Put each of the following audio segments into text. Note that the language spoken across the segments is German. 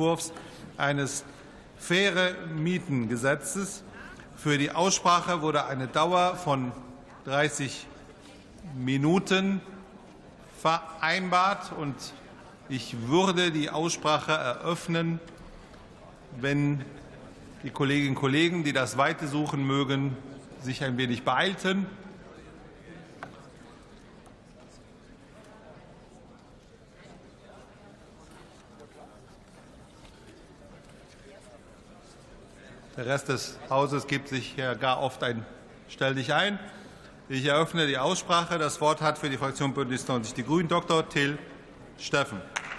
Entwurfs eines faire Mietengesetzes. Für die Aussprache wurde eine Dauer von 30 Minuten vereinbart, und ich würde die Aussprache eröffnen, wenn die Kolleginnen und Kollegen, die das Weite suchen mögen, sich ein wenig beeilten. Der Rest des Hauses gibt sich ja gar oft ein Stell dich ein. Ich eröffne die Aussprache. Das Wort hat für die Fraktion Bündnis 90 Die Grünen Dr. Till Steffen.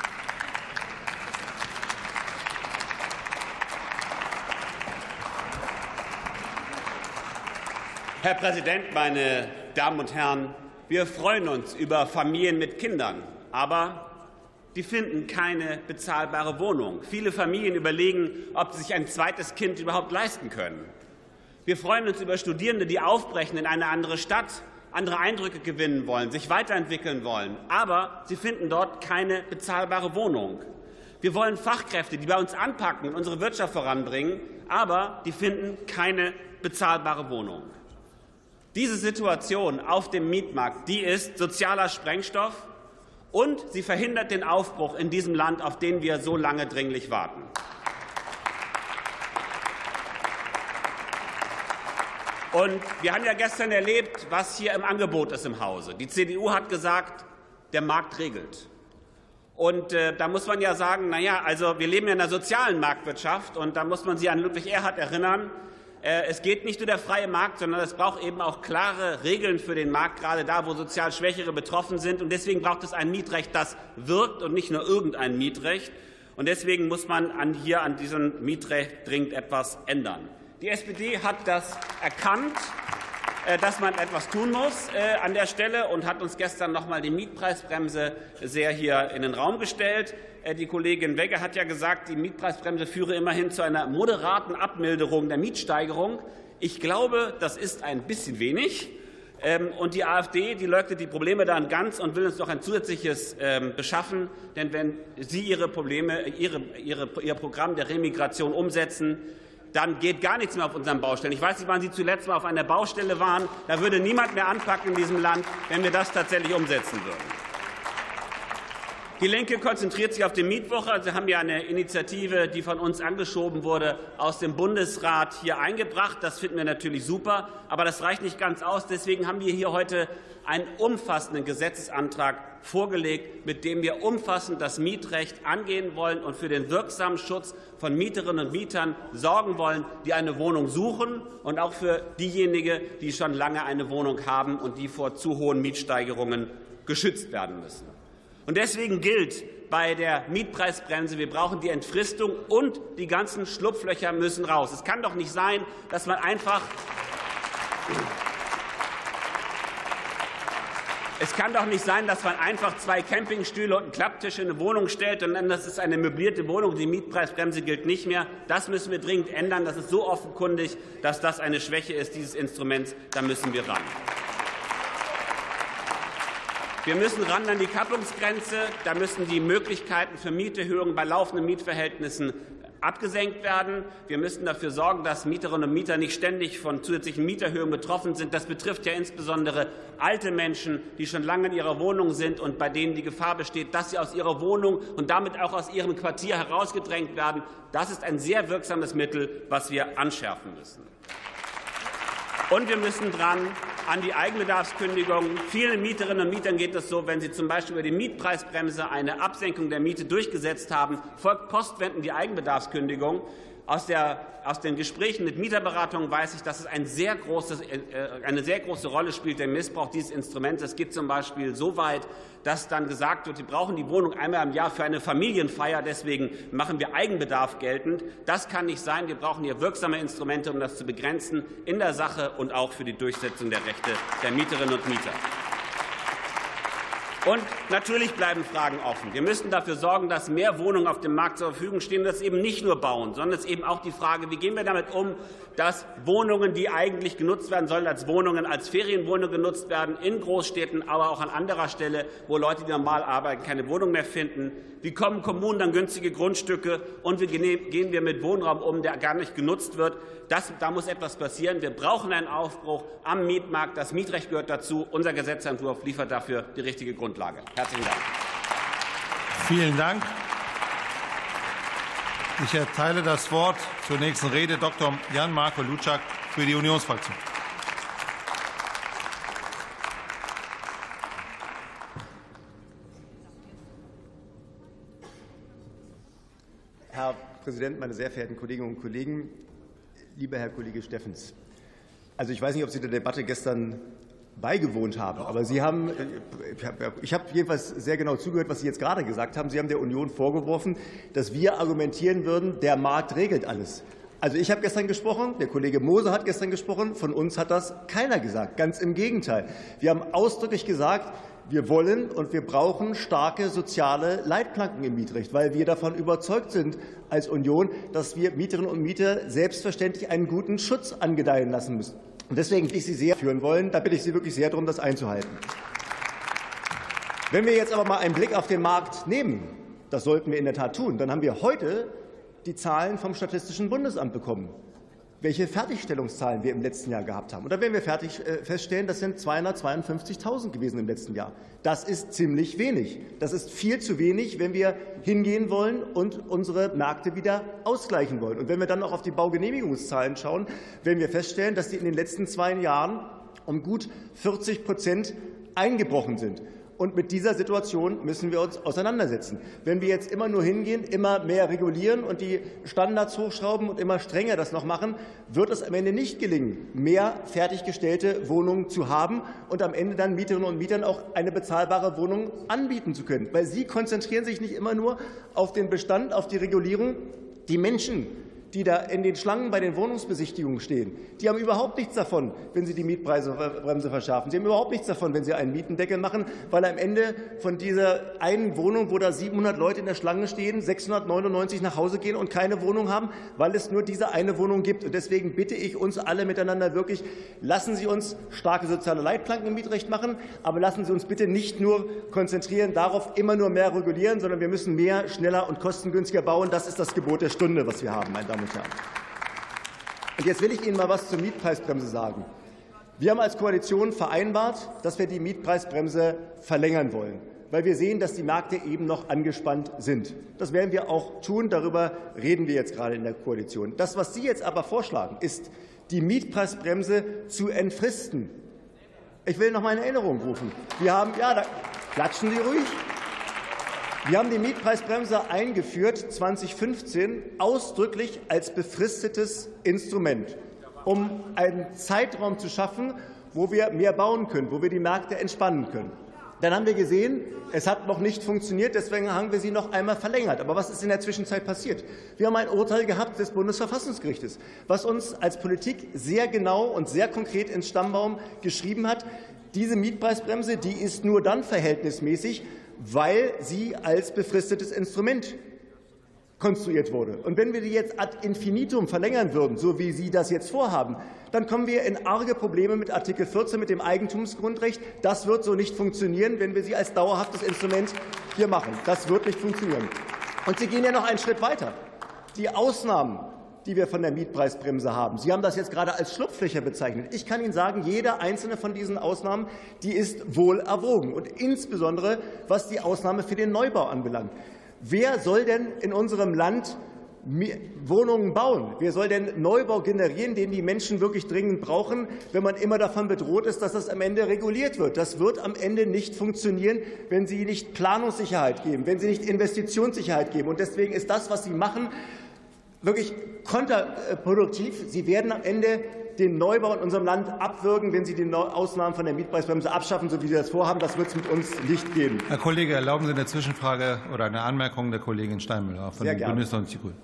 Herr Präsident, meine Damen und Herren! Wir freuen uns über Familien mit Kindern, aber die finden keine bezahlbare Wohnung. Viele Familien überlegen, ob sie sich ein zweites Kind überhaupt leisten können. Wir freuen uns über Studierende, die aufbrechen in eine andere Stadt, andere Eindrücke gewinnen wollen, sich weiterentwickeln wollen, aber sie finden dort keine bezahlbare Wohnung. Wir wollen Fachkräfte, die bei uns anpacken und unsere Wirtschaft voranbringen, aber die finden keine bezahlbare Wohnung. Diese Situation auf dem Mietmarkt, die ist sozialer Sprengstoff, und sie verhindert den Aufbruch in diesem Land, auf den wir so lange dringlich warten. Und wir haben ja gestern erlebt, was hier im Angebot ist im Hause. Die CDU hat gesagt, der Markt regelt. Und da muss man ja sagen, also wir leben ja in einer sozialen Marktwirtschaft, und da muss man sich an Ludwig Erhard erinnern. Es geht nicht nur der freie Markt, sondern es braucht eben auch klare Regeln für den Markt, gerade da, wo sozial Schwächere betroffen sind. Und deswegen braucht es ein Mietrecht, das wirkt, und nicht nur irgendein Mietrecht. Und deswegen muss man hier an diesem Mietrecht dringend etwas ändern. Die SPD hat das erkannt, dass man etwas tun muss an der Stelle, und hat uns gestern noch einmal die Mietpreisbremse sehr hier in den Raum gestellt. Die Kollegin Wegge hat ja gesagt, die Mietpreisbremse führe immerhin zu einer moderaten Abmilderung der Mietsteigerung. Ich glaube, das ist ein bisschen wenig. Und die AfD, die leugnet die Probleme dann ganz und will uns noch ein zusätzliches beschaffen. Denn wenn Sie Ihr Programm der Remigration umsetzen, dann geht gar nichts mehr auf unseren Baustellen. Ich weiß nicht, wann Sie zuletzt mal auf einer Baustelle waren. Da würde niemand mehr anpacken in diesem Land, wenn wir das tatsächlich umsetzen würden. Die Linke konzentriert sich auf die Mietwoche. Sie haben ja eine Initiative, die von uns angeschoben wurde, aus dem Bundesrat hier eingebracht. Das finden wir natürlich super, aber das reicht nicht ganz aus. Deswegen haben wir hier heute einen umfassenden Gesetzesantrag vorgelegt, mit dem wir umfassend das Mietrecht angehen wollen und für den wirksamen Schutz von Mieterinnen und Mietern sorgen wollen, die eine Wohnung suchen, und auch für diejenigen, die schon lange eine Wohnung haben und die vor zu hohen Mietsteigerungen geschützt werden müssen. Und deswegen gilt bei der Mietpreisbremse, wir brauchen die Entfristung, und die ganzen Schlupflöcher müssen raus. Es kann doch nicht sein, dass man einfach zwei Campingstühle und einen Klapptisch in eine Wohnung stellt, und dann das ist eine möblierte Wohnung. Die Mietpreisbremse gilt nicht mehr. Das müssen wir dringend ändern. Das ist so offenkundig, dass das eine Schwäche ist dieses Instruments. Da müssen wir ran. Wir müssen ran an die Kappungsgrenze. Da müssen die Möglichkeiten für Mieterhöhungen bei laufenden Mietverhältnissen abgesenkt werden. Wir müssen dafür sorgen, dass Mieterinnen und Mieter nicht ständig von zusätzlichen Mieterhöhungen betroffen sind. Das betrifft ja insbesondere alte Menschen, die schon lange in ihrer Wohnung sind und bei denen die Gefahr besteht, dass sie aus ihrer Wohnung und damit auch aus ihrem Quartier herausgedrängt werden. Das ist ein sehr wirksames Mittel, was wir anschärfen müssen. Und wir müssen dran an die Eigenbedarfskündigung. Vielen Mieterinnen und Mietern geht es so, wenn sie zum Beispiel über die Mietpreisbremse eine Absenkung der Miete durchgesetzt haben, folgt postwendend die Eigenbedarfskündigung. Aus den Gesprächen mit Mieterberatungen weiß ich, dass es eine sehr große Rolle spielt, der Missbrauch dieses Instruments. Es geht zum Beispiel so weit, dass dann gesagt wird, Sie brauchen die Wohnung einmal im Jahr für eine Familienfeier, deswegen machen wir Eigenbedarf geltend. Das kann nicht sein. Wir brauchen hier wirksame Instrumente, um das zu begrenzen, in der Sache und auch für die Durchsetzung der Rechte der Mieterinnen und Mieter. Und natürlich bleiben Fragen offen. Wir müssen dafür sorgen, dass mehr Wohnungen auf dem Markt zur Verfügung stehen. Das ist eben nicht nur bauen, sondern es ist eben auch die Frage, wie gehen wir damit um, dass Wohnungen, die eigentlich genutzt werden sollen als Wohnungen, als Ferienwohnungen genutzt werden, in Großstädten, aber auch an anderer Stelle, wo Leute, die normal arbeiten, keine Wohnung mehr finden. Wie kommen Kommunen an günstige Grundstücke? Und wie gehen wir mit Wohnraum um, der gar nicht genutzt wird? Da muss etwas passieren. Wir brauchen einen Aufbruch am Mietmarkt. Das Mietrecht gehört dazu. Unser Gesetzentwurf liefert dafür die richtige Grundlage. Herzlichen Dank. Vielen Dank. Ich erteile das Wort zur nächsten Rede Dr. Jan-Marco Luczak für die Unionsfraktion. Herr Präsident, meine sehr verehrten Kolleginnen und Kollegen! Lieber Herr Kollege Steffens, also ich weiß nicht, ob Sie der Debatte gestern beigewohnt haben, aber ich habe jedenfalls sehr genau zugehört, was Sie jetzt gerade gesagt haben. Sie haben der Union vorgeworfen, dass wir argumentieren würden, der Markt regelt alles. Also ich habe gestern gesprochen, der Kollege Moser hat gestern gesprochen, von uns hat das keiner gesagt. Ganz im Gegenteil. Wir haben ausdrücklich gesagt, wir wollen und wir brauchen starke soziale Leitplanken im Mietrecht, weil wir davon überzeugt sind als Union, dass wir Mieterinnen und Mieter selbstverständlich einen guten Schutz angedeihen lassen müssen. Und deswegen bitte ich Sie sehr führen wollen, da bitte ich Sie wirklich sehr darum, das einzuhalten. Wenn wir jetzt aber mal einen Blick auf den Markt nehmen, das sollten wir in der Tat tun, dann haben wir heute die Zahlen vom Statistischen Bundesamt bekommen, welche Fertigstellungszahlen wir im letzten Jahr gehabt haben. Und da werden wir feststellen, das sind 252.000 gewesen im letzten Jahr. Das ist ziemlich wenig. Das ist viel zu wenig, wenn wir hingehen wollen und unsere Märkte wieder ausgleichen wollen. Und wenn wir dann auch auf die Baugenehmigungszahlen schauen, werden wir feststellen, dass die in den letzten 2 Jahren um gut 40% eingebrochen sind. Und mit dieser Situation müssen wir uns auseinandersetzen. Wenn wir jetzt immer nur hingehen, immer mehr regulieren und die Standards hochschrauben und immer strenger das noch machen, wird es am Ende nicht gelingen, mehr fertiggestellte Wohnungen zu haben und am Ende dann Mieterinnen und Mietern auch eine bezahlbare Wohnung anbieten zu können. Weil Sie konzentrieren sich nicht immer nur auf den Bestand, auf die Regulierung. Die Menschen, die da in den Schlangen bei den Wohnungsbesichtigungen stehen, die haben überhaupt nichts davon, wenn sie die Mietpreisbremse verschärfen. Sie haben überhaupt nichts davon, wenn sie einen Mietendeckel machen, weil am Ende von dieser einen Wohnung, wo da 700 Leute in der Schlange stehen, 699 nach Hause gehen und keine Wohnung haben, weil es nur diese eine Wohnung gibt. Und deswegen bitte ich uns alle miteinander wirklich, lassen Sie uns starke soziale Leitplanken im Mietrecht machen, aber lassen Sie uns bitte nicht nur konzentrieren darauf, immer nur mehr regulieren, sondern wir müssen mehr, schneller und kostengünstiger bauen. Das ist das Gebot der Stunde, was wir haben, meine Damen und Herren. Und jetzt will ich Ihnen mal etwas zur Mietpreisbremse sagen. Wir haben als Koalition vereinbart, dass wir die Mietpreisbremse verlängern wollen, weil wir sehen, dass die Märkte eben noch angespannt sind. Das werden wir auch tun. Darüber reden wir jetzt gerade in der Koalition. Das, was Sie jetzt aber vorschlagen, ist, die Mietpreisbremse zu entfristen. Ich will noch mal in Erinnerung rufen. Wir haben, ja, da klatschen Sie ruhig. Wir haben die Mietpreisbremse eingeführt 2015 ausdrücklich als befristetes Instrument, um einen Zeitraum zu schaffen, wo wir mehr bauen können, wo wir die Märkte entspannen können. Dann haben wir gesehen, es hat noch nicht funktioniert, deswegen haben wir sie noch einmal verlängert. Aber was ist in der Zwischenzeit passiert? Wir haben ein Urteil gehabt des Bundesverfassungsgerichtes, was uns als Politik sehr genau und sehr konkret ins Stammbaum geschrieben hat, diese Mietpreisbremse, die ist nur dann verhältnismäßig, weil sie als befristetes Instrument konstruiert wurde. Und wenn wir die jetzt ad infinitum verlängern würden, so wie Sie das jetzt vorhaben, dann kommen wir in arge Probleme mit Artikel 14, mit dem Eigentumsgrundrecht. Das wird so nicht funktionieren, wenn wir sie als dauerhaftes Instrument hier machen. Das wird nicht funktionieren. Und Sie gehen ja noch einen Schritt weiter. Die Ausnahmen, die wir von der Mietpreisbremse haben. Sie haben das jetzt gerade als Schlupflöcher bezeichnet. Ich kann Ihnen sagen, jede einzelne von diesen Ausnahmen, die ist wohl erwogen, und insbesondere was die Ausnahme für den Neubau anbelangt. Wer soll denn in unserem Land Wohnungen bauen? Wer soll denn Neubau generieren, den die Menschen wirklich dringend brauchen, wenn man immer davon bedroht ist, dass das am Ende reguliert wird? Das wird am Ende nicht funktionieren, wenn Sie nicht Planungssicherheit geben, wenn Sie nicht Investitionssicherheit geben. Und deswegen ist das, was Sie machen, wirklich kontraproduktiv. Sie werden am Ende den Neubau in unserem Land abwürgen, wenn Sie die Ausnahmen von der Mietpreisbremse abschaffen, so wie Sie das vorhaben. Das wird es mit uns nicht geben. Herr Kollege, erlauben Sie eine Zwischenfrage oder eine Anmerkung der Kollegin Steinmüller von den Bündnis 90 Die Grünen.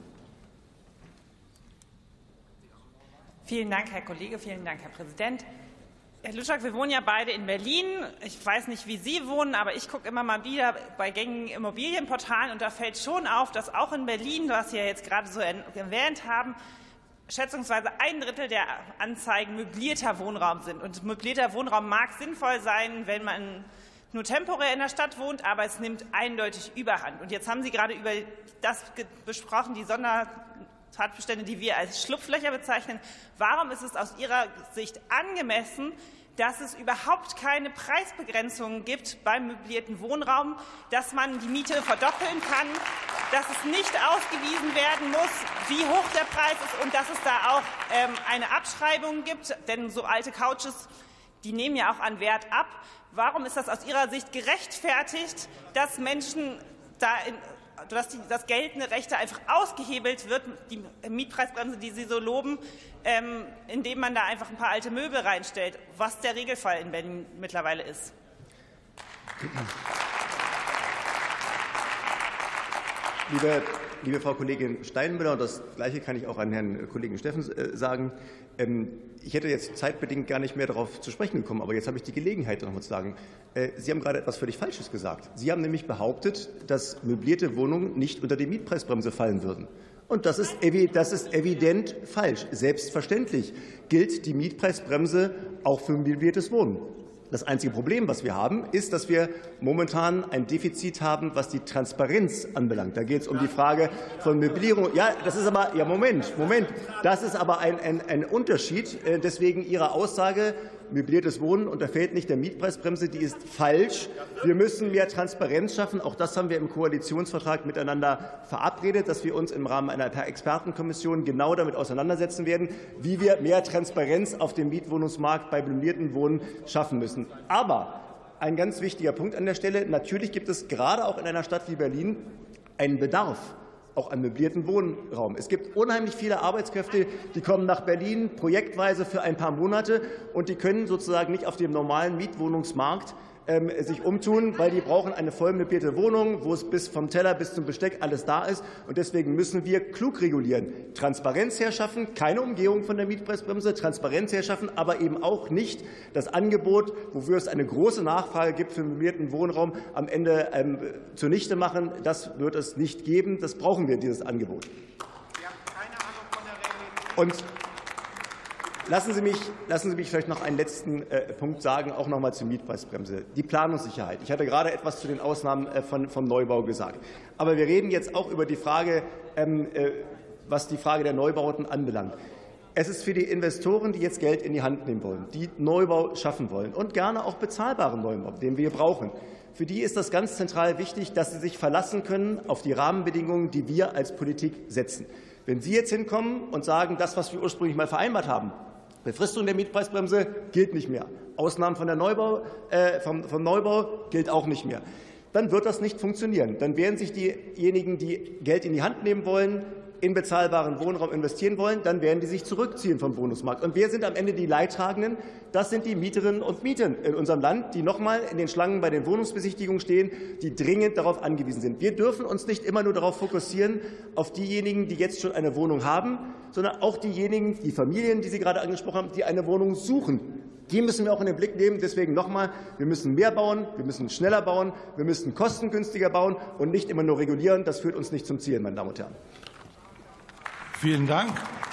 Vielen Dank, Herr Kollege. Vielen Dank, Herr Präsident. Herr Luschak, wir wohnen ja beide in Berlin. Ich weiß nicht, wie Sie wohnen, aber ich gucke immer mal wieder bei gängigen Immobilienportalen und da fällt schon auf, dass auch in Berlin, was Sie ja jetzt gerade so erwähnt haben, schätzungsweise 1/3 der Anzeigen möblierter Wohnraum sind. Und möblierter Wohnraum mag sinnvoll sein, wenn man nur temporär in der Stadt wohnt, aber es nimmt eindeutig Überhand. Und jetzt haben Sie gerade über das besprochen, die Sondertatbestände, die wir als Schlupflöcher bezeichnen. Warum ist es aus Ihrer Sicht angemessen, dass es überhaupt keine Preisbegrenzungen gibt beim möblierten Wohnraum, dass man die Miete verdoppeln kann, dass es nicht ausgewiesen werden muss, wie hoch der Preis ist und dass es da auch eine Abschreibung gibt? Denn so alte Couches, die nehmen ja auch an Wert ab. Warum ist das aus Ihrer Sicht gerechtfertigt, dass Menschen dass das geltende Recht einfach ausgehebelt wird, die Mietpreisbremse, die Sie so loben, indem man da einfach ein paar alte Möbel reinstellt, was der Regelfall in Berlin mittlerweile ist? Liebe Frau Kollegin Steinmüller, und das Gleiche kann ich auch an Herrn Kollegen Steffens sagen, ich hätte jetzt zeitbedingt gar nicht mehr darauf zu sprechen gekommen, aber jetzt habe ich die Gelegenheit, noch mal zu sagen. Sie haben gerade etwas völlig Falsches gesagt. Sie haben nämlich behauptet, dass möblierte Wohnungen nicht unter die Mietpreisbremse fallen würden. Und das ist evident falsch. Selbstverständlich gilt die Mietpreisbremse auch für möbliertes Wohnen. Das einzige Problem, was wir haben, ist, dass wir momentan ein Defizit haben, was die Transparenz anbelangt. Da geht es um die Frage von Möblierung. Ja, das ist aber, ja, Moment. Das ist aber ein Unterschied. Deswegen Ihre Aussage, möbliertes Wohnen unterfällt nicht der Mietpreisbremse, die ist falsch. Wir müssen mehr Transparenz schaffen. Auch das haben wir im Koalitionsvertrag miteinander verabredet, dass wir uns im Rahmen einer Expertenkommission genau damit auseinandersetzen werden, wie wir mehr Transparenz auf dem Mietwohnungsmarkt bei möblierten Wohnen schaffen müssen. Aber ein ganz wichtiger Punkt an der Stelle: Natürlich gibt es gerade auch in einer Stadt wie Berlin einen Bedarf auch an möblierten Wohnraum. Es gibt unheimlich viele Arbeitskräfte, die kommen nach Berlin projektweise für ein paar Monate, und die können sozusagen nicht auf dem normalen Mietwohnungsmarkt sich umtun, weil die brauchen eine voll möblierte Wohnung, wo es bis vom Teller bis zum Besteck alles da ist. Und deswegen müssen wir klug regulieren, Transparenz herschaffen, keine Umgehung von der Mietpreisbremse, Transparenz herschaffen, aber eben auch nicht das Angebot, wofür es eine große Nachfrage gibt für möblierten Wohnraum, am Ende zunichte machen. Das wird es nicht geben. Das brauchen wir, dieses Angebot. Und lassen Sie mich vielleicht noch einen letzten Punkt sagen, auch noch mal zur Mietpreisbremse. Die Planungssicherheit. Ich hatte gerade etwas zu den Ausnahmen vom Neubau gesagt. Aber wir reden jetzt auch über die Frage, was die Frage der Neubauten anbelangt. Es ist für die Investoren, die jetzt Geld in die Hand nehmen wollen, die Neubau schaffen wollen und gerne auch bezahlbaren Neubau, den wir brauchen, für die ist das ganz zentral wichtig, dass sie sich verlassen können auf die Rahmenbedingungen, die wir als Politik setzen. Wenn Sie jetzt hinkommen und sagen, das, was wir ursprünglich mal vereinbart haben, Befristung der Mietpreisbremse gilt nicht mehr, Ausnahmen vom Neubau gilt auch nicht mehr, dann wird das nicht funktionieren. Dann werden sich diejenigen, die Geld in die Hand nehmen wollen, in bezahlbaren Wohnraum investieren wollen, dann werden die sich zurückziehen vom Wohnungsmarkt. Und wer sind am Ende die Leidtragenden? Das sind die Mieterinnen und Mieter in unserem Land, die noch mal in den Schlangen bei den Wohnungsbesichtigungen stehen, die dringend darauf angewiesen sind. Wir dürfen uns nicht immer nur darauf fokussieren, auf diejenigen, die jetzt schon eine Wohnung haben, sondern auch diejenigen, die Familien, die Sie gerade angesprochen haben, die eine Wohnung suchen. Die müssen wir auch in den Blick nehmen. Deswegen noch einmal, wir müssen mehr bauen, wir müssen schneller bauen, wir müssen kostengünstiger bauen und nicht immer nur regulieren. Das führt uns nicht zum Ziel, meine Damen und Herren. Vielen Dank.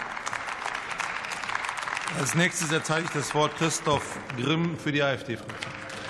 Als nächstes erteile ich das Wort Christoph Grimm für die AfD-Fraktion.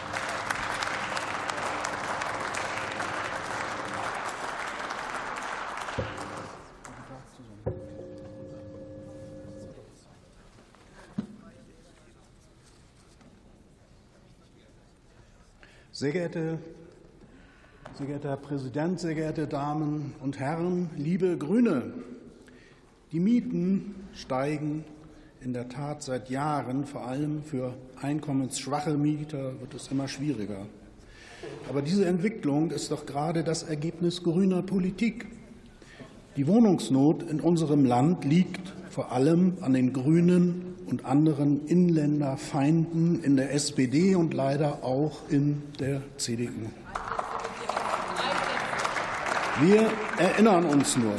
Sehr geehrter Herr Präsident, sehr geehrte Damen und Herren, liebe Grüne! Die Mieten steigen in der Tat seit Jahren. Vor allem für einkommensschwache Mieter wird es immer schwieriger. Aber diese Entwicklung ist doch gerade das Ergebnis grüner Politik. Die Wohnungsnot in unserem Land liegt vor allem an den Grünen und anderen Inländerfeinden in der SPD und leider auch in der CDU. Wir erinnern uns nur,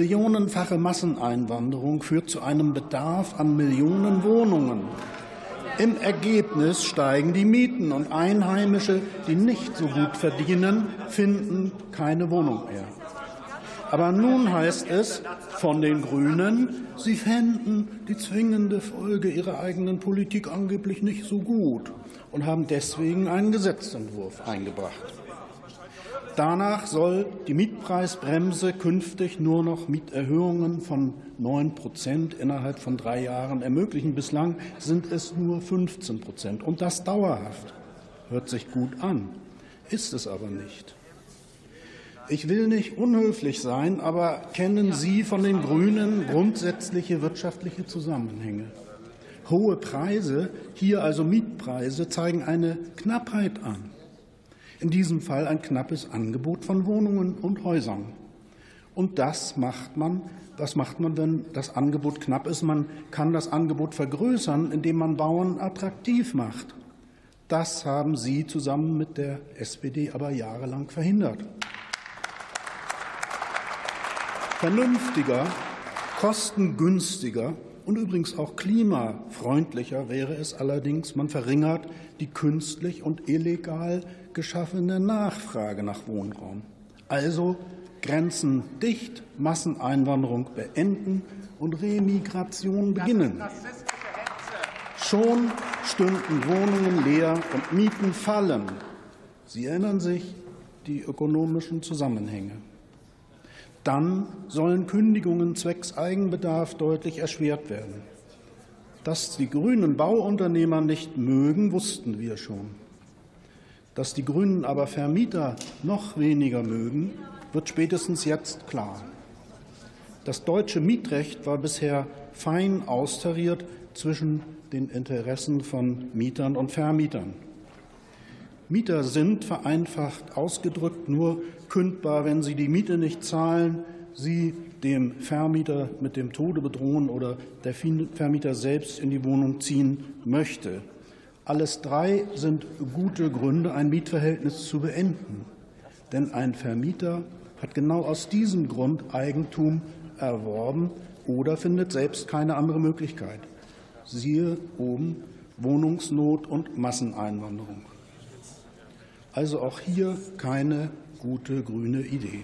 millionenfache Masseneinwanderung führt zu einem Bedarf an Millionen Wohnungen. Im Ergebnis steigen die Mieten und Einheimische, die nicht so gut verdienen, finden keine Wohnung mehr. Aber nun heißt es von den Grünen, sie fänden die zwingende Folge ihrer eigenen Politik angeblich nicht so gut und haben deswegen einen Gesetzentwurf eingebracht. Danach soll die Mietpreisbremse künftig nur noch Mieterhöhungen von 9% innerhalb von 3 Jahren ermöglichen. Bislang sind es nur 15%. Und das dauerhaft. Hört sich gut an, ist es aber nicht. Ich will nicht unhöflich sein, aber kennen Sie von den Grünen grundsätzliche wirtschaftliche Zusammenhänge? Hohe Preise, hier also Mietpreise, zeigen eine Knappheit an. In diesem Fall ein knappes Angebot von Wohnungen und Häusern. Und was macht man, wenn das Angebot knapp ist? Man kann das Angebot vergrößern, indem man Bauern attraktiv macht. Das haben Sie zusammen mit der SPD aber jahrelang verhindert. Vernünftiger, kostengünstiger und übrigens auch klimafreundlicher wäre es allerdings, man verringert die künstlich und illegal geschaffene Nachfrage nach Wohnraum. Also Grenzen dicht, Masseneinwanderung beenden und Remigration beginnen. Schon stünden Wohnungen leer und Mieten fallen. Sie erinnern sich die ökonomischen Zusammenhänge. Dann sollen Kündigungen zwecks Eigenbedarf deutlich erschwert werden. Dass die Grünen Bauunternehmer nicht mögen, wussten wir schon. Dass die Grünen aber Vermieter noch weniger mögen, wird spätestens jetzt klar. Das deutsche Mietrecht war bisher fein austariert zwischen den Interessen von Mietern und Vermietern. Mieter sind, vereinfacht ausgedrückt, nur kündbar, wenn sie die Miete nicht zahlen, sie dem Vermieter mit dem Tode bedrohen oder der Vermieter selbst in die Wohnung ziehen möchte. Alles 3 sind gute Gründe, ein Mietverhältnis zu beenden. Denn ein Vermieter hat genau aus diesem Grund Eigentum erworben oder findet selbst keine andere Möglichkeit. Siehe oben Wohnungsnot und Masseneinwanderung. Also auch hier keine gute grüne Idee.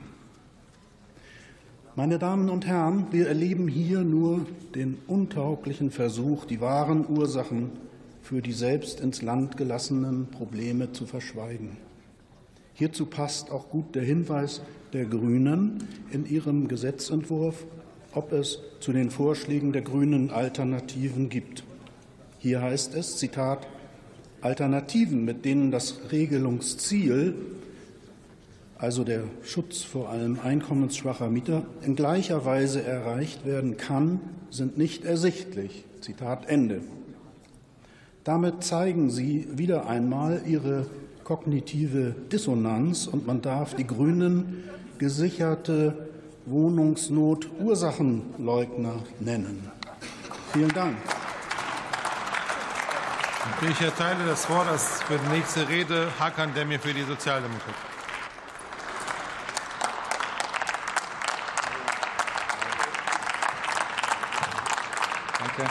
Meine Damen und Herren, wir erleben hier nur den untauglichen Versuch, die wahren Ursachen für die selbst ins Land gelassenen Probleme zu verschweigen. Hierzu passt auch gut der Hinweis der Grünen in ihrem Gesetzentwurf, ob es zu den Vorschlägen der Grünen Alternativen gibt. Hier heißt es, Zitat, Alternativen, mit denen das Regelungsziel, also der Schutz vor allem einkommensschwacher Mieter, in gleicher Weise erreicht werden kann, sind nicht ersichtlich. Zitat Ende. Damit zeigen Sie wieder einmal Ihre kognitive Dissonanz und man darf die Grünen gesicherte Wohnungsnot Ursachenleugner nennen. Vielen Dank. Ich erteile das Wort für die nächste Rede Hakan Demir für die Sozialdemokraten. Danke.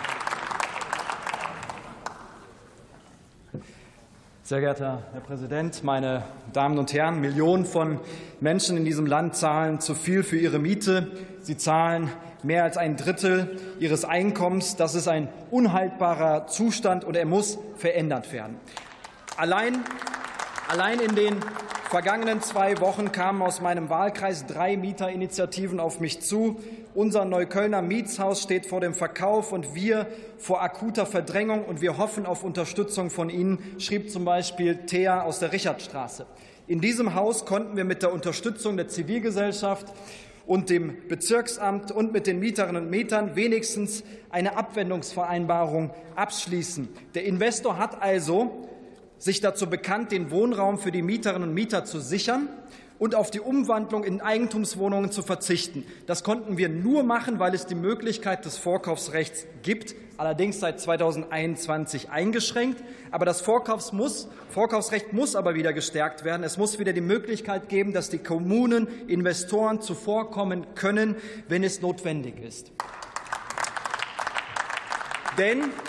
Sehr geehrter Herr Präsident, meine Damen und Herren! Millionen von Menschen in diesem Land zahlen zu viel für ihre Miete. Sie zahlen mehr als 1/3 ihres Einkommens. Das ist ein unhaltbarer Zustand, und er muss verändert werden. Allein in den vergangenen 2 Wochen kamen aus meinem Wahlkreis 3 Mieterinitiativen auf mich zu. Unser Neuköllner Mietshaus steht vor dem Verkauf und wir vor akuter Verdrängung, und wir hoffen auf Unterstützung von Ihnen, schrieb zum Beispiel Thea aus der Richardstraße. In diesem Haus konnten wir mit der Unterstützung der Zivilgesellschaft und dem Bezirksamt und mit den Mieterinnen und Mietern wenigstens eine Abwendungsvereinbarung abschließen. Der Investor hat also sich dazu bekannt, den Wohnraum für die Mieterinnen und Mieter zu sichern und auf die Umwandlung in Eigentumswohnungen zu verzichten. Das konnten wir nur machen, weil es die Möglichkeit des Vorkaufsrechts gibt, allerdings seit 2021 eingeschränkt. Aber das Vorkaufsrecht muss aber wieder gestärkt werden. Es muss wieder die Möglichkeit geben, dass die Kommunen Investoren zuvorkommen können, wenn es notwendig ist. Denn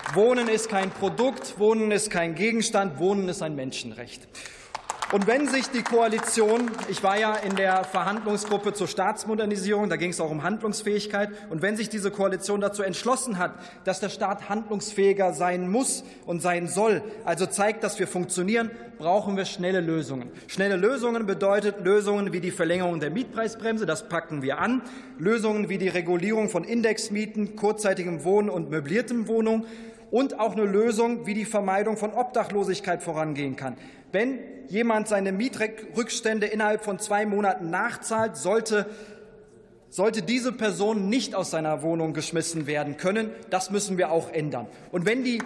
Wohnen ist kein Produkt, Wohnen ist kein Gegenstand, Wohnen ist ein Menschenrecht. Und wenn sich die Koalition, ich war ja in der Verhandlungsgruppe zur Staatsmodernisierung, da ging es auch um Handlungsfähigkeit, und wenn sich diese Koalition dazu entschlossen hat, dass der Staat handlungsfähiger sein muss und sein soll, also zeigt, dass wir funktionieren, brauchen wir schnelle Lösungen. Schnelle Lösungen bedeutet Lösungen wie die Verlängerung der Mietpreisbremse, das packen wir an, Lösungen wie die Regulierung von Indexmieten, kurzzeitigem Wohnen und möbliertem Wohnung und auch eine Lösung, wie die Vermeidung von Obdachlosigkeit vorangehen kann. Wenn jemand seine Mietrückstände innerhalb von 2 Monaten nachzahlt, sollte diese Person nicht aus seiner Wohnung geschmissen werden können. Das müssen wir auch ändern. Und wenn die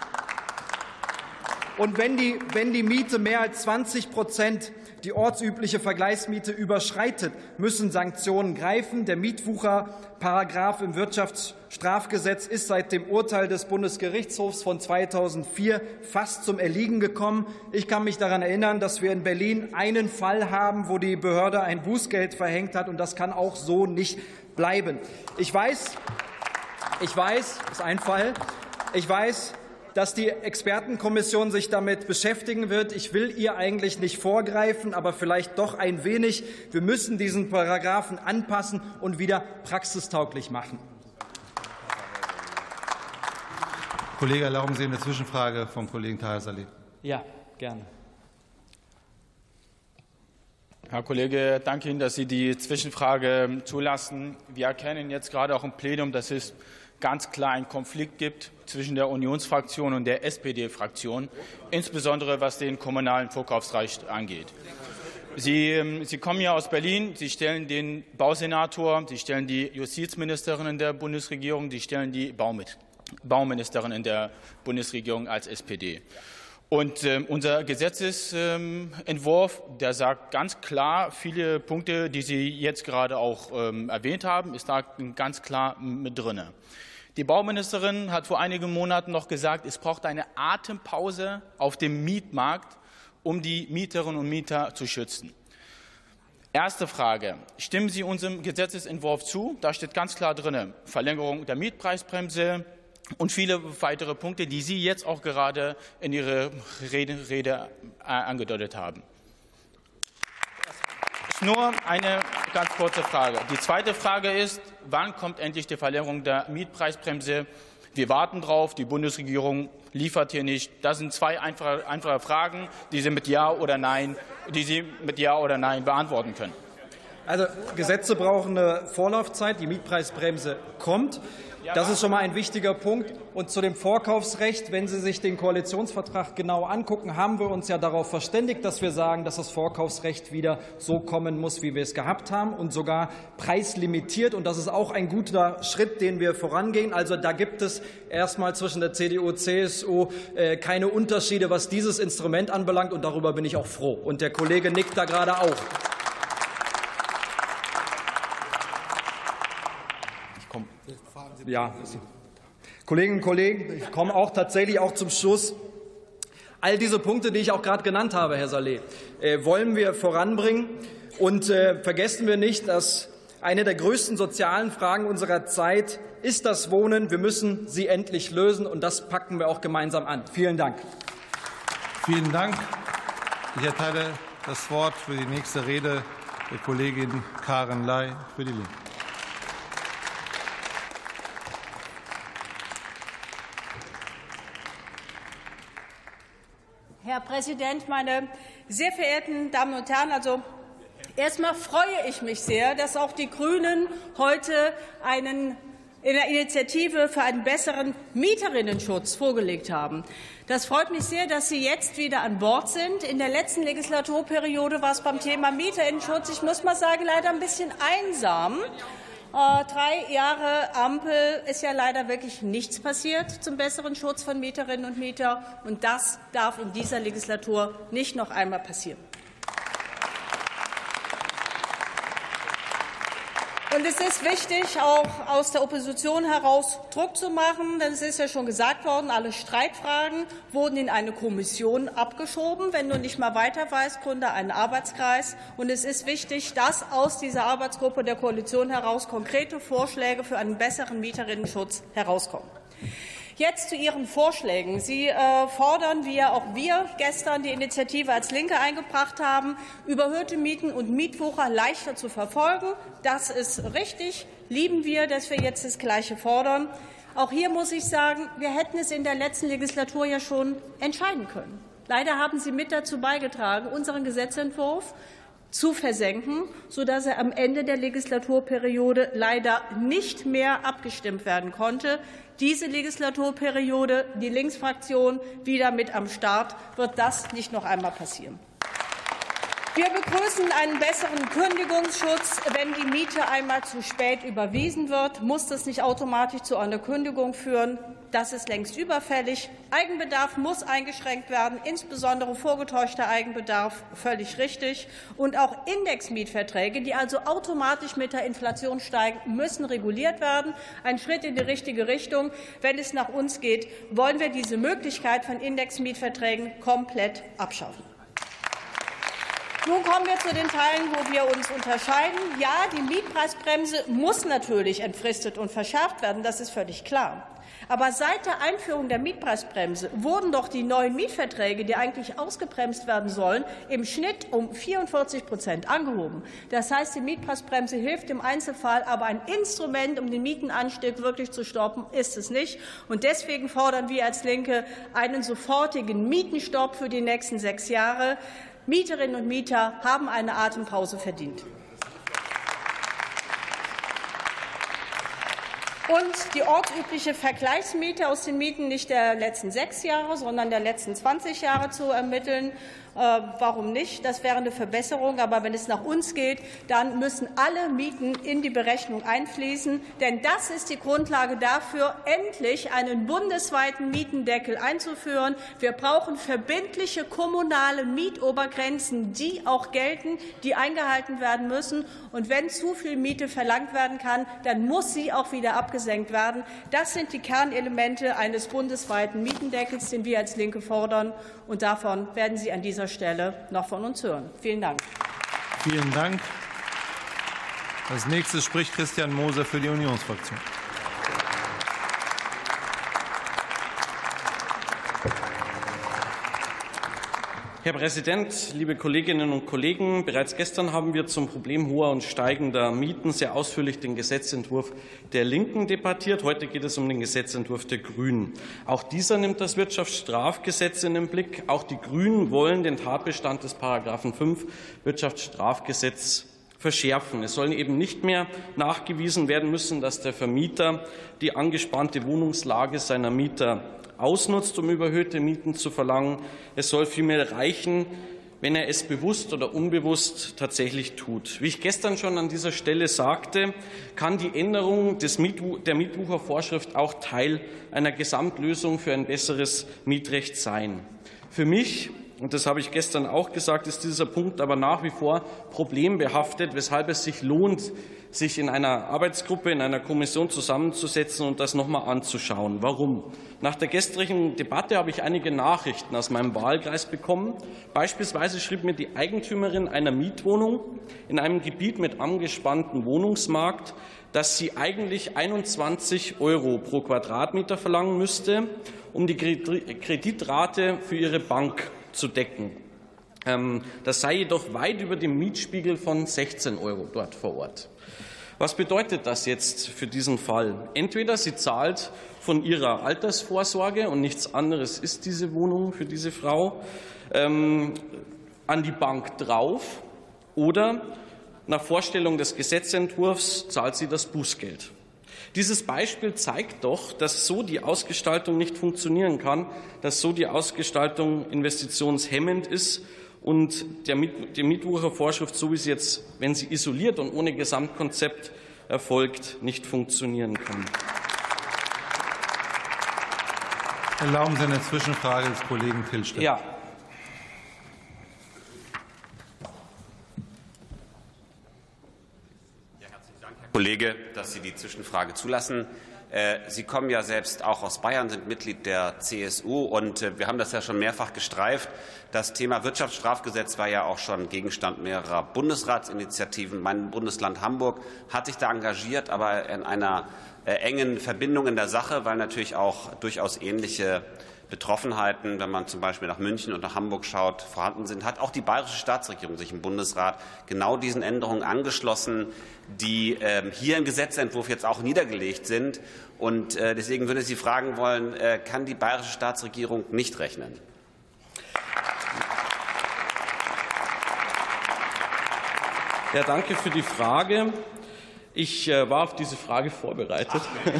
Miete mehr als 20% die ortsübliche Vergleichsmiete überschreitet, müssen Sanktionen greifen. Der Mietwucherparagraph im Wirtschaftsstrafgesetz ist seit dem Urteil des Bundesgerichtshofs von 2004 fast zum Erliegen gekommen. Ich kann mich daran erinnern, dass wir in Berlin einen Fall haben, wo die Behörde ein Bußgeld verhängt hat, und das kann auch so nicht bleiben. Ich weiß, ist ein Fall. Ich weiß, dass die Expertenkommission sich damit beschäftigen wird. Ich will ihr eigentlich nicht vorgreifen, aber vielleicht doch ein wenig. Wir müssen diesen Paragraphen anpassen und wieder praxistauglich machen. Kollege, erlauben Sie eine Zwischenfrage vom Kollegen Taher Saleh. Ja, gerne. Herr Kollege, danke Ihnen, dass Sie die Zwischenfrage zulassen. Wir erkennen jetzt gerade auch im Plenum, dass es ganz klar einen Konflikt gibt zwischen der Unionsfraktion und der SPD-Fraktion, insbesondere was den kommunalen Vorkaufsrecht angeht. Sie kommen ja aus Berlin, Sie stellen den Bausenator, Sie stellen die Justizministerin in der Bundesregierung, Sie stellen die Bauministerin in der Bundesregierung als SPD. Und unser Gesetzesentwurf, der sagt ganz klar, viele Punkte, die Sie jetzt gerade auch erwähnt haben, ist da ganz klar mit drin. Die Bauministerin hat vor einigen Monaten noch gesagt, es braucht eine Atempause auf dem Mietmarkt, um die Mieterinnen und Mieter zu schützen. Erste Frage. Stimmen Sie unserem Gesetzesentwurf zu? Da steht ganz klar drin, Verlängerung der Mietpreisbremse und viele weitere Punkte, die Sie jetzt auch gerade in Ihrer Rede angedeutet haben. Nur eine ganz kurze Frage. Die zweite Frage ist, wann kommt endlich die Verlängerung der Mietpreisbremse? Wir warten drauf. Die Bundesregierung liefert hier nicht. Das sind 2 einfache Fragen, die Sie mit Ja oder Nein beantworten können. Also Gesetze brauchen eine Vorlaufzeit. Die Mietpreisbremse kommt. Das ist schon mal ein wichtiger Punkt. Und zu dem Vorkaufsrecht, wenn Sie sich den Koalitionsvertrag genau angucken, haben wir uns ja darauf verständigt, dass wir sagen, dass das Vorkaufsrecht wieder so kommen muss, wie wir es gehabt haben, und sogar preislimitiert. Und das ist auch ein guter Schritt, den wir vorangehen. Also da gibt es erstmal zwischen der CDU und CSU keine Unterschiede, was dieses Instrument anbelangt. Und darüber bin ich auch froh. Und der Kollege nickt da gerade auch. Ja, Kolleginnen und Kollegen, ich komme auch tatsächlich auch zum Schluss. All diese Punkte, die ich auch gerade genannt habe, Herr Saleh, wollen wir voranbringen. Und vergessen wir nicht, dass eine der größten sozialen Fragen unserer Zeit ist das Wohnen. Wir müssen sie endlich lösen, und das packen wir auch gemeinsam an. Vielen Dank. Vielen Dank. Ich erteile das Wort für die nächste Rede der Kollegin Karen Ley für die Linke. Herr Präsident, meine sehr verehrten Damen und Herren! Also erstmal freue ich mich sehr, dass auch die Grünen heute eine Initiative für einen besseren Mieterinnenschutz vorgelegt haben. Das freut mich sehr, dass Sie jetzt wieder an Bord sind. In der letzten Legislaturperiode war es beim Thema Mieterinnenschutz, ich muss mal sagen, leider ein bisschen einsam. 3 Jahre Ampel ist ja leider wirklich nichts passiert zum besseren Schutz von Mieterinnen und Mietern. Und das darf in dieser Legislatur nicht noch einmal passieren. Und es ist wichtig, auch aus der Opposition heraus Druck zu machen, denn es ist ja schon gesagt worden, alle Streitfragen wurden in eine Kommission abgeschoben. Wenn du nicht mal weiter weißt, gründe einen Arbeitskreis. Und es ist wichtig, dass aus dieser Arbeitsgruppe der Koalition heraus konkrete Vorschläge für einen besseren Mieterinnenschutz herauskommen. Jetzt zu Ihren Vorschlägen. Sie fordern, wie ja auch wir gestern die Initiative als Linke eingebracht haben, überhöhte Mieten und Mietwucher leichter zu verfolgen. Das ist richtig, lieben wir, dass wir jetzt das Gleiche fordern. Auch hier muss ich sagen, wir hätten es in der letzten Legislatur ja schon entscheiden können. Leider haben Sie mit dazu beigetragen, unseren Gesetzentwurf zu versenken, sodass er am Ende der Legislaturperiode leider nicht mehr abgestimmt werden konnte. Diese Legislaturperiode, die Linksfraktion wieder mit am Start, wird das nicht noch einmal passieren. Wir begrüßen einen besseren Kündigungsschutz. Wenn die Miete einmal zu spät überwiesen wird, muss das nicht automatisch zu einer Kündigung führen. Das ist längst überfällig. Eigenbedarf muss eingeschränkt werden, insbesondere vorgetäuschter Eigenbedarf, völlig richtig. Und auch Indexmietverträge, die also automatisch mit der Inflation steigen, müssen reguliert werden. Ein Schritt in die richtige Richtung. Wenn es nach uns geht, wollen wir diese Möglichkeit von Indexmietverträgen komplett abschaffen. Nun kommen wir zu den Teilen, wo wir uns unterscheiden. Ja, die Mietpreisbremse muss natürlich entfristet und verschärft werden, das ist völlig klar. Aber seit der Einführung der Mietpreisbremse wurden doch die neuen Mietverträge, die eigentlich ausgebremst werden sollen, im Schnitt um 44% angehoben. Das heißt, die Mietpreisbremse hilft im Einzelfall, aber ein Instrument, um den Mietenanstieg wirklich zu stoppen, ist es nicht. Und deswegen fordern wir als Linke einen sofortigen Mietenstopp für die nächsten 6 Jahre. Mieterinnen und Mieter haben eine Atempause verdient. Und die ortsübliche Vergleichsmiete aus den Mieten nicht der letzten 6 Jahre, sondern der letzten 20 Jahre zu ermitteln. Warum nicht? Das wäre eine Verbesserung. Aber wenn es nach uns geht, dann müssen alle Mieten in die Berechnung einfließen. Denn das ist die Grundlage dafür, endlich einen bundesweiten Mietendeckel einzuführen. Wir brauchen verbindliche kommunale Mietobergrenzen, die auch gelten, die eingehalten werden müssen. Und wenn zu viel Miete verlangt werden kann, dann muss sie auch wieder abgesenkt werden. Das sind die Kernelemente eines bundesweiten Mietendeckels, den wir als Linke fordern. Und davon werden Sie an dieser Stelle noch von uns hören. Vielen Dank. Vielen Dank. Als nächstes spricht Christian Moser für die Unionsfraktion. Herr Präsident, liebe Kolleginnen und Kollegen! Bereits gestern haben wir zum Problem hoher und steigender Mieten sehr ausführlich den Gesetzentwurf der Linken debattiert. Heute geht es um den Gesetzentwurf der Grünen. Auch dieser nimmt das Wirtschaftsstrafgesetz in den Blick. Auch die Grünen wollen den Tatbestand des § 5 Wirtschaftsstrafgesetz verschärfen. Es soll eben nicht mehr nachgewiesen werden müssen, dass der Vermieter die angespannte Wohnungslage seiner Mieter ausnutzt, um überhöhte Mieten zu verlangen. Es soll vielmehr reichen, wenn er es bewusst oder unbewusst tatsächlich tut. Wie ich gestern schon an dieser Stelle sagte, kann die Änderung der Mietwuchervorschrift auch Teil einer Gesamtlösung für ein besseres Mietrecht sein. Für mich, und das habe ich gestern auch gesagt, ist dieser Punkt aber nach wie vor problembehaftet, weshalb es sich lohnt, sich in einer Arbeitsgruppe, in einer Kommission zusammenzusetzen und das noch einmal anzuschauen. Warum? Nach der gestrigen Debatte habe ich einige Nachrichten aus meinem Wahlkreis bekommen. Beispielsweise schrieb mir die Eigentümerin einer Mietwohnung in einem Gebiet mit angespanntem Wohnungsmarkt, dass sie eigentlich 21 € pro Quadratmeter verlangen müsste, um die Kreditrate für ihre Bank zu decken. Das sei jedoch weit über dem Mietspiegel von 16 € dort vor Ort. Was bedeutet das jetzt für diesen Fall? Entweder sie zahlt von ihrer Altersvorsorge, und nichts anderes ist diese Wohnung für diese Frau, an die Bank drauf, oder nach Vorstellung des Gesetzentwurfs zahlt sie das Bußgeld. Dieses Beispiel zeigt doch, dass so die Ausgestaltung nicht funktionieren kann, dass so die Ausgestaltung investitionshemmend ist und die Mietwuchervorschrift, so wie sie jetzt, wenn sie isoliert und ohne Gesamtkonzept erfolgt, nicht funktionieren kann. Erlauben Sie eine Zwischenfrage des Kollegen Tillstedt. Ja. Herzlichen Dank, Herr Kollege, dass Sie die Zwischenfrage zulassen. Sie kommen ja selbst auch aus Bayern, sind Mitglied der CSU, und wir haben das ja schon mehrfach gestreift. Das Thema Wirtschaftsstrafgesetz war ja auch schon Gegenstand mehrerer Bundesratsinitiativen. Mein Bundesland Hamburg hat sich da engagiert, aber in einer engen Verbindung in der Sache, weil natürlich auch durchaus ähnliche Betroffenheiten, wenn man zum Beispiel nach München und nach Hamburg schaut, vorhanden sind, hat auch die bayerische Staatsregierung sich im Bundesrat genau diesen Änderungen angeschlossen, die hier im Gesetzentwurf jetzt auch niedergelegt sind. Und deswegen würde ich Sie fragen wollen, kann die bayerische Staatsregierung nicht rechnen? Ja, danke für die Frage. Ich war auf diese Frage vorbereitet.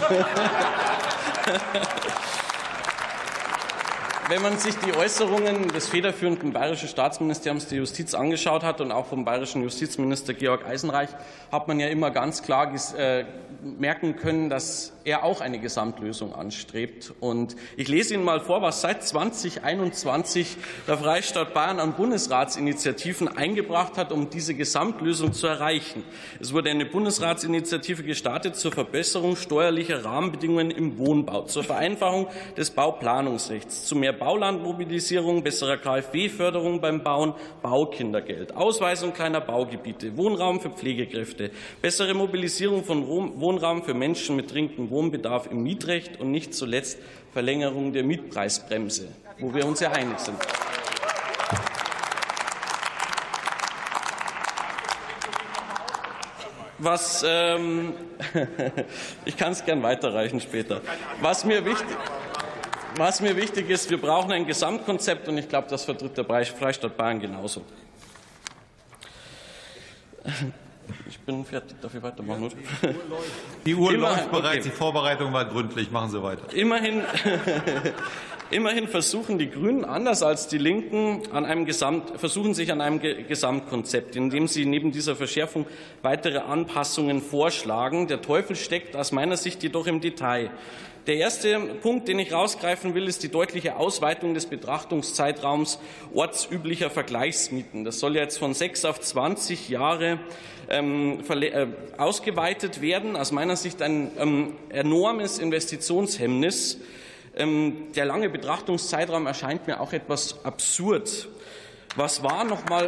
Wenn man sich die Äußerungen des federführenden bayerischen Staatsministeriums der Justiz angeschaut hat und auch vom bayerischen Justizminister Georg Eisenreich, hat man ja immer ganz klar merken können, dass er auch eine Gesamtlösung anstrebt. Und ich lese Ihnen mal vor, was seit 2021 der Freistaat Bayern an Bundesratsinitiativen eingebracht hat, um diese Gesamtlösung zu erreichen. Es wurde eine Bundesratsinitiative gestartet zur Verbesserung steuerlicher Rahmenbedingungen im Wohnbau, zur Vereinfachung des Bauplanungsrechts, zu mehr Baulandmobilisierung, besserer KfW-Förderung beim Bauen, Baukindergeld, Ausweisung kleiner Baugebiete, Wohnraum für Pflegekräfte, bessere Mobilisierung von Wohnraum für Menschen mit dringendem Wohnbedarf im Mietrecht und nicht zuletzt Verlängerung der Mietpreisbremse, wo wir uns ja einig sind. Ich kann es gern weiterreichen später. Was mir wichtig ist, wir brauchen ein Gesamtkonzept, und ich glaube, das vertritt der Freistaat Bayern genauso. Ich bin fertig. Darf ich weitermachen? Oder? Die Uhr läuft bereits. Okay. Die Vorbereitung war gründlich. Machen Sie weiter. Immerhin versuchen die Grünen, anders als die Linken, sich an einem Gesamtkonzept, in dem sie neben dieser Verschärfung weitere Anpassungen vorschlagen. Der Teufel steckt aus meiner Sicht jedoch im Detail. Der erste Punkt, den ich herausgreifen will, ist die deutliche Ausweitung des Betrachtungszeitraums ortsüblicher Vergleichsmieten. Das soll jetzt von 6 auf 20 Jahre ausgeweitet werden. Aus meiner Sicht ein enormes Investitionshemmnis. Der lange Betrachtungszeitraum erscheint mir auch etwas absurd. Was war noch mal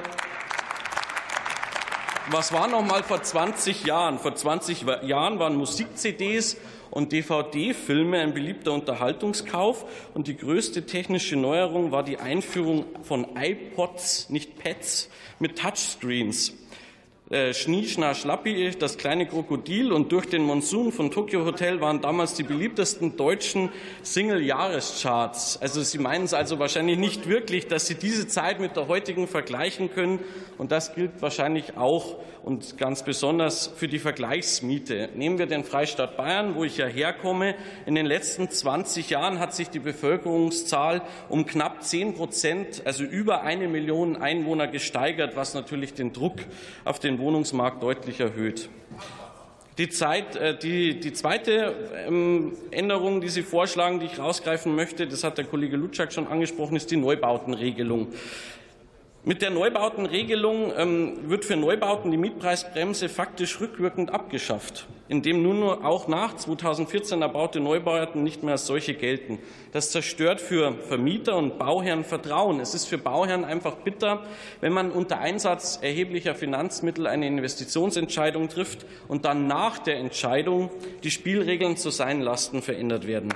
vor 20 Jahren? Vor 20 Jahren waren Musik-CDs und DVD-Filme ein beliebter Unterhaltungskauf, und die größte technische Neuerung war die Einführung von iPods, nicht Pads, mit Touchscreens. Schnie, Schna, Schlappi, das kleine Krokodil und Durch den Monsun von Tokyo Hotel waren damals die beliebtesten deutschen Single-Jahrescharts. Also Sie meinen es also wahrscheinlich nicht wirklich, dass Sie diese Zeit mit der heutigen vergleichen können. Und das gilt wahrscheinlich auch und ganz besonders für die Vergleichsmiete. Nehmen wir den Freistaat Bayern, wo ich ja herkomme. In den letzten 20 Jahren hat sich die Bevölkerungszahl um knapp 10%, also über 1 Million Einwohner, gesteigert, was natürlich den Druck auf den Wohnungsmarkt deutlich erhöht. Die zweite Änderung, die Sie vorschlagen, die ich herausgreifen möchte, das hat der Kollege Lutschak schon angesprochen, ist die Neubautenregelung. Mit der Neubautenregelung wird für Neubauten die Mietpreisbremse faktisch rückwirkend abgeschafft, indem nun nur auch nach 2014 erbaute Neubauten nicht mehr als solche gelten. Das zerstört für Vermieter und Bauherren Vertrauen. Es ist für Bauherren einfach bitter, wenn man unter Einsatz erheblicher Finanzmittel eine Investitionsentscheidung trifft und dann nach der Entscheidung die Spielregeln zu seinen Lasten verändert werden.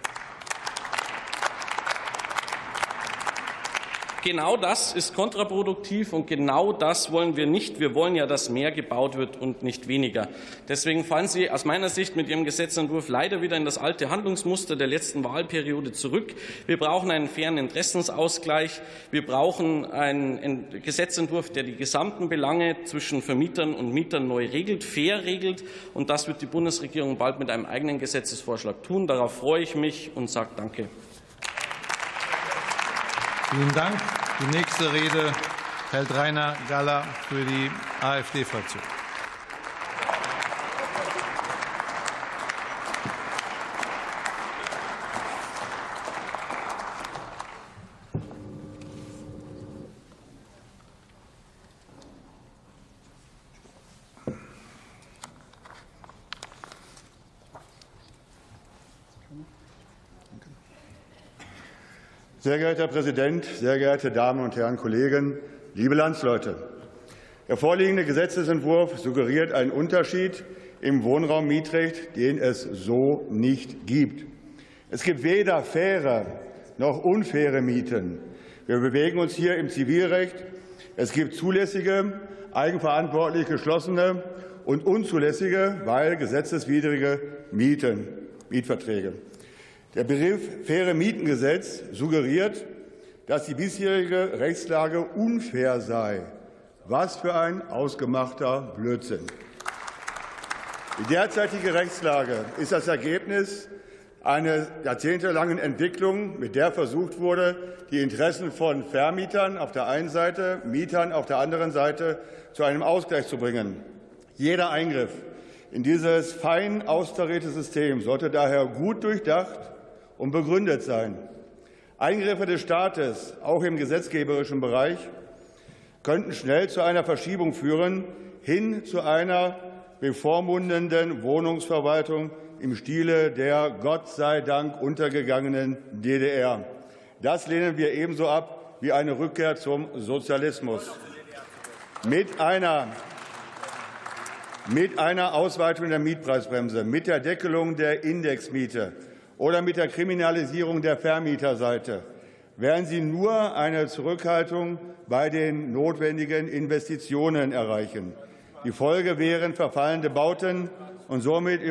Genau das ist kontraproduktiv, und genau das wollen wir nicht. Wir wollen ja, dass mehr gebaut wird und nicht weniger. Deswegen fallen Sie aus meiner Sicht mit Ihrem Gesetzentwurf leider wieder in das alte Handlungsmuster der letzten Wahlperiode zurück. Wir brauchen einen fairen Interessensausgleich. Wir brauchen einen Gesetzentwurf, der die gesamten Belange zwischen Vermietern und Mietern neu regelt, fair regelt. Und das wird die Bundesregierung bald mit einem eigenen Gesetzesvorschlag tun. Darauf freue ich mich und sage Danke. Vielen Dank. Die nächste Rede hält Rainer Galler für die AfD-Fraktion. Sehr geehrter Herr Präsident, sehr geehrte Damen und Herren Kollegen, liebe Landsleute! Der vorliegende Gesetzentwurf suggeriert einen Unterschied im Wohnraummietrecht, den es so nicht gibt. Es gibt weder faire noch unfaire Mieten. Wir bewegen uns hier im Zivilrecht. Es gibt zulässige, eigenverantwortlich geschlossene und unzulässige, weil gesetzeswidrige Mietverträge. Der Begriff faire Mietengesetz suggeriert, dass die bisherige Rechtslage unfair sei. Was für ein ausgemachter Blödsinn. Die derzeitige Rechtslage ist das Ergebnis einer jahrzehntelangen Entwicklung, mit der versucht wurde, die Interessen von Vermietern auf der einen Seite, Mietern auf der anderen Seite zu einem Ausgleich zu bringen. Jeder Eingriff in dieses fein austarierte System sollte daher gut durchdacht und begründet sein. Eingriffe des Staates, auch im gesetzgeberischen Bereich, könnten schnell zu einer Verschiebung führen, hin zu einer bevormundenden Wohnungsverwaltung im Stile der Gott sei Dank untergegangenen DDR. Das lehnen wir ebenso ab wie eine Rückkehr zum Sozialismus. Mit einer Ausweitung der Mietpreisbremse, mit der Deckelung der Indexmiete oder mit der Kriminalisierung der Vermieterseite werden Sie nur eine Zurückhaltung bei den notwendigen Investitionen erreichen. Die Folge wären verfallende Bauten und somit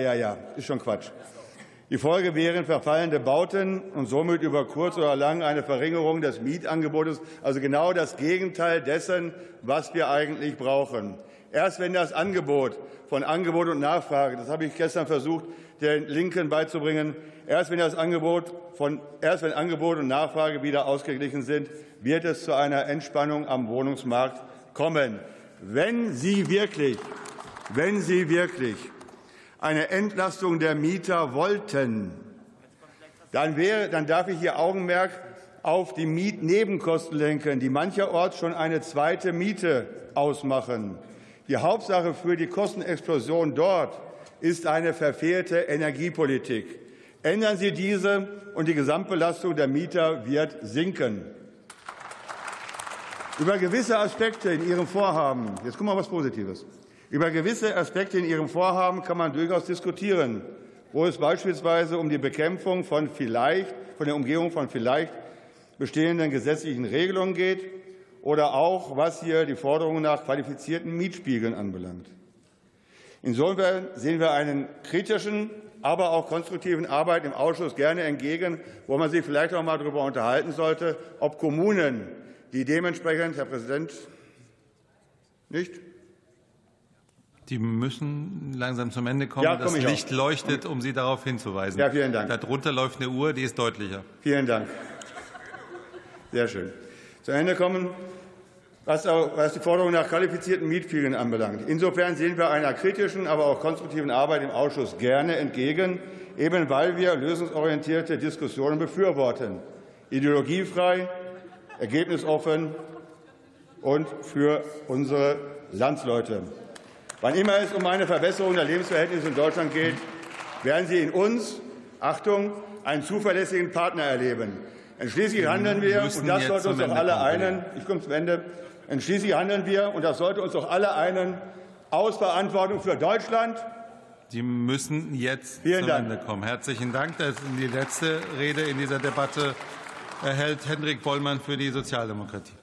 Die Folge wären verfallende Bauten und somit über kurz oder lang eine Verringerung des Mietangebotes, also genau das Gegenteil dessen, was wir eigentlich brauchen. Erst wenn das Angebot von Angebot und Nachfrage, das habe ich gestern versucht, den Linken beizubringen, erst wenn Angebot und Nachfrage wieder ausgeglichen sind, wird es zu einer Entspannung am Wohnungsmarkt kommen. Wenn Sie wirklich eine Entlastung der Mieter wollten, dann darf ich Ihr Augenmerk auf die Mietnebenkosten lenken, die mancherorts schon eine zweite Miete ausmachen. Die Hauptsache für die Kostenexplosion dort ist eine verfehlte Energiepolitik. Ändern Sie diese, und die Gesamtbelastung der Mieter wird sinken. Über gewisse Aspekte in Ihrem Vorhaben, jetzt gucken wir mal was Positives. Über gewisse Aspekte in Ihrem Vorhaben kann man durchaus diskutieren, wo es beispielsweise um die Bekämpfung von der Umgehung von vielleicht bestehenden gesetzlichen Regelungen geht oder auch, was hier die Forderung nach qualifizierten Mietspiegeln anbelangt. Insofern sehen wir einen kritischen, aber auch konstruktiven Arbeit im Ausschuss gerne entgegen, wo man sich vielleicht auch einmal darüber unterhalten sollte, ob Kommunen, die dementsprechend, Herr Präsident, nicht? Die müssen langsam zum Ende kommen. Ja, das Licht leuchtet, um Sie darauf hinzuweisen. Ja, vielen Dank. Darunter läuft eine Uhr, die ist deutlicher. Vielen Dank. Sehr schön. Zu Ende kommen, was die Forderung nach qualifizierten Mietspiegeln anbelangt. Insofern sehen wir einer kritischen, aber auch konstruktiven Arbeit im Ausschuss gerne entgegen, eben weil wir lösungsorientierte Diskussionen befürworten. Ideologiefrei, ergebnisoffen und für unsere Landsleute. Wann immer es um eine Verbesserung der Lebensverhältnisse in Deutschland geht, werden Sie in uns, Achtung, einen zuverlässigen Partner erleben. Schließlich handeln wir, und das sollte uns doch alle einen, schließlich handeln wir, und das sollte uns doch alle einen, aus Verantwortung für Deutschland. Sie müssen jetzt zum Ende kommen. Herzlichen Dank. Die letzte Rede in dieser Debatte erhält Hendrik Bollmann für die Sozialdemokratie.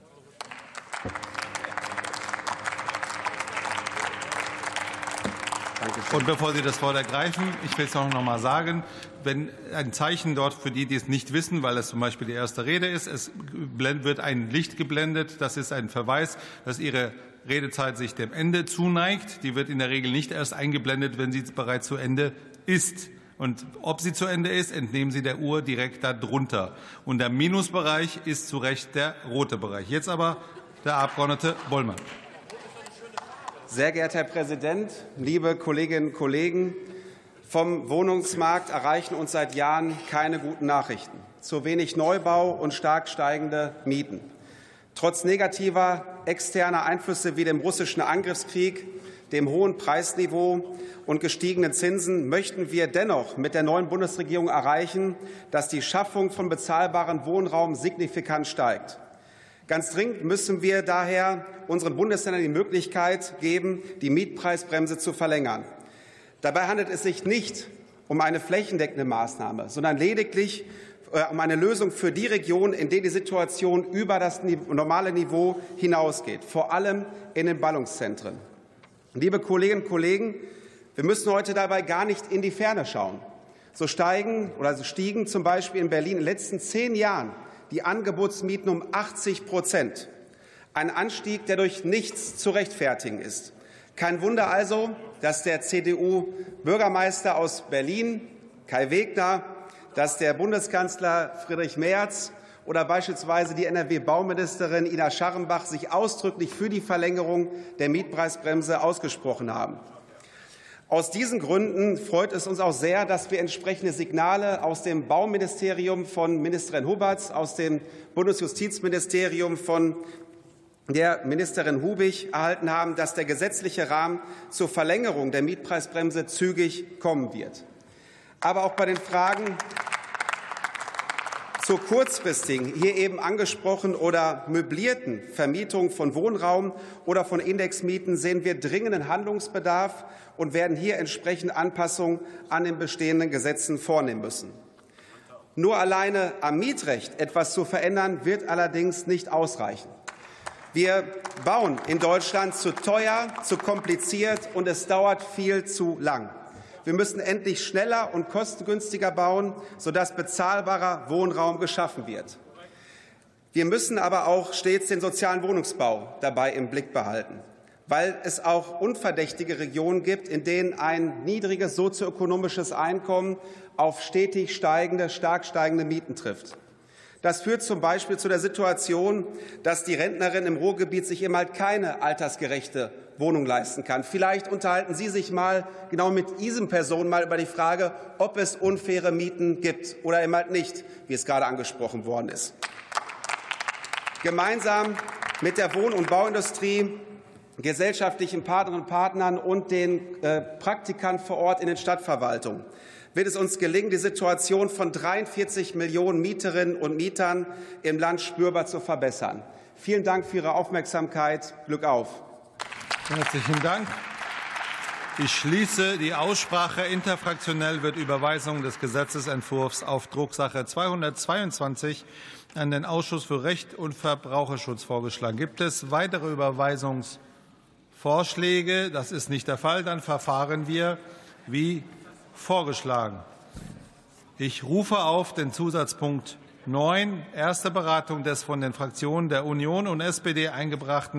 Und bevor Sie das Wort ergreifen, ich will es auch noch mal sagen, wenn ein Zeichen dort für die, die es nicht wissen, weil es zum Beispiel die erste Rede ist, es wird ein Licht geblendet, das ist ein Verweis, dass Ihre Redezeit sich dem Ende zuneigt. Die wird in der Regel nicht erst eingeblendet, wenn sie bereits zu Ende ist. Und ob sie zu Ende ist, entnehmen Sie der Uhr direkt darunter. Und der Minusbereich ist zu Recht der rote Bereich. Jetzt aber der Abgeordnete Bollmann. Sehr geehrter Herr Präsident, liebe Kolleginnen und Kollegen! Vom Wohnungsmarkt erreichen uns seit Jahren keine guten Nachrichten. Zu wenig Neubau und stark steigende Mieten. Trotz negativer externer Einflüsse wie dem russischen Angriffskrieg dem hohen Preisniveau und gestiegenen Zinsen möchten wir dennoch mit der neuen Bundesregierung erreichen, dass die Schaffung von bezahlbarem Wohnraum signifikant steigt. Ganz dringend müssen wir daher unseren Bundesländern die Möglichkeit geben, die Mietpreisbremse zu verlängern. Dabei handelt es sich nicht um eine flächendeckende Maßnahme, sondern lediglich um eine Lösung für die Regionen, in denen die Situation über das normale Niveau hinausgeht, vor allem in den Ballungszentren. Liebe Kolleginnen und Kollegen, wir müssen heute dabei gar nicht in die Ferne schauen. So stiegen zum Beispiel in Berlin in den letzten 10 Jahren die Angebotsmieten um 80%. Ein Anstieg, der durch nichts zu rechtfertigen ist. Kein Wunder also, dass der CDU-Bürgermeister aus Berlin, Kai Wegner, dass der Bundeskanzler Friedrich Merz oder beispielsweise die NRW-Bauministerin Ina Scharrenbach sich ausdrücklich für die Verlängerung der Mietpreisbremse ausgesprochen haben. Aus diesen Gründen freut es uns auch sehr, dass wir entsprechende Signale aus dem Bauministerium von Ministerin Huberts, aus dem Bundesjustizministerium von der Ministerin Hubig erhalten haben, dass der gesetzliche Rahmen zur Verlängerung der Mietpreisbremse zügig kommen wird. Aber auch bei den Fragen zur kurzfristigen, hier eben angesprochenen oder möblierten Vermietung von Wohnraum oder von Indexmieten sehen wir dringenden Handlungsbedarf und werden hier entsprechend Anpassungen an den bestehenden Gesetzen vornehmen müssen. Nur alleine am Mietrecht etwas zu verändern, wird allerdings nicht ausreichen. Wir bauen in Deutschland zu teuer, zu kompliziert, und es dauert viel zu lang. Wir müssen endlich schneller und kostengünstiger bauen, sodass bezahlbarer Wohnraum geschaffen wird. Wir müssen aber auch stets den sozialen Wohnungsbau dabei im Blick behalten, weil es auch unverdächtige Regionen gibt, in denen ein niedriges sozioökonomisches Einkommen auf stetig steigende, stark steigende Mieten trifft. Das führt zum Beispiel zu der Situation, dass die Rentnerin im Ruhrgebiet sich eben halt keine altersgerechte Wohnung leisten kann. Vielleicht unterhalten Sie sich mal genau mit diesen Personen mal über die Frage, ob es unfaire Mieten gibt oder eben halt nicht, wie es gerade angesprochen worden ist. Gemeinsam mit der Wohn- und Bauindustrie, gesellschaftlichen Partnerinnen und Partnern und den Praktikern vor Ort in den Stadtverwaltungen wird es uns gelingen, die Situation von 43 Millionen Mieterinnen und Mietern im Land spürbar zu verbessern. Vielen Dank für Ihre Aufmerksamkeit. Glück auf. Herzlichen Dank. Ich schließe die Aussprache. Interfraktionell wird Überweisung des Gesetzentwurfs auf Drucksache 222 an den Ausschuss für Recht und Verbraucherschutz vorgeschlagen. Gibt es weitere Überweisungsvorschläge? Das ist nicht der Fall. Dann verfahren wir wie vorgeschlagen. Ich rufe auf den Zusatzpunkt 9, erste Beratung des von den Fraktionen der Union und SPD eingebrachten